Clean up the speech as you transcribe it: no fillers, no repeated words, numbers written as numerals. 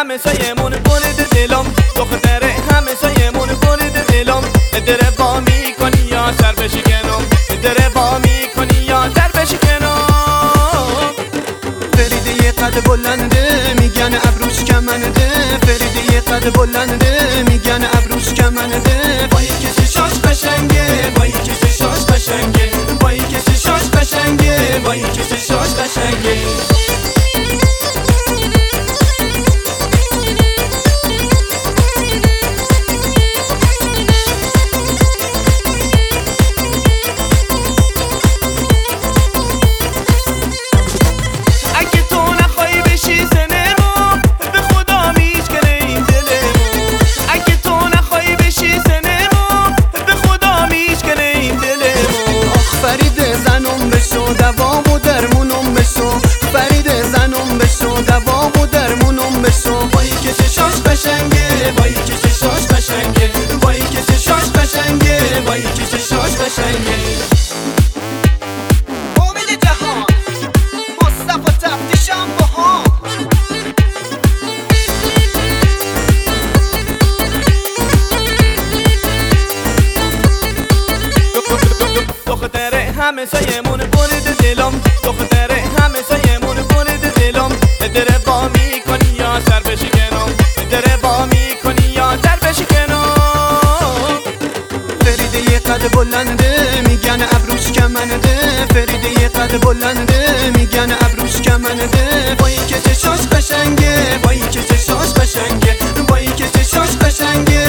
همه سایمون برد دلم، دختر همه سایمون برد دلم. دره با میکنی یا سر بشکنم، دره با میکنی یا سر بشکنم. فریده یه قد بلنده میگن ابروش کمنده، فریده یه قد بلنده میگن ابروش کمنده. با یکی چشاش قشنگه، با یکی چشاش قشنگه، با یکی چشاش قشنگه، با یکی چشاش قشنگه. دوام و درمونم بشو، فرید زنم بشو، دوام و درمونم بشو. با یکی چشاش قشنگه، با یکی چشاش قشنگه، با یکی چشاش قشنگه، با یکی چشاش قشنگه. امید جهان مصطفی تفتیشم باهام. دختره همه سایمون برد دلم، دختره همه سایمون برد دلم. دره با میکنی یا سر بشکنم، دره با میکنی یا سر بشکنم. فریده یه قد بلنده میگن ابروش کمنده، فریده یه قد بلنده میگن ابروش کمنده. با یکی چشاش قشنگه، با یکی چشاش قشنگه، با یکی چشاش قشنگه،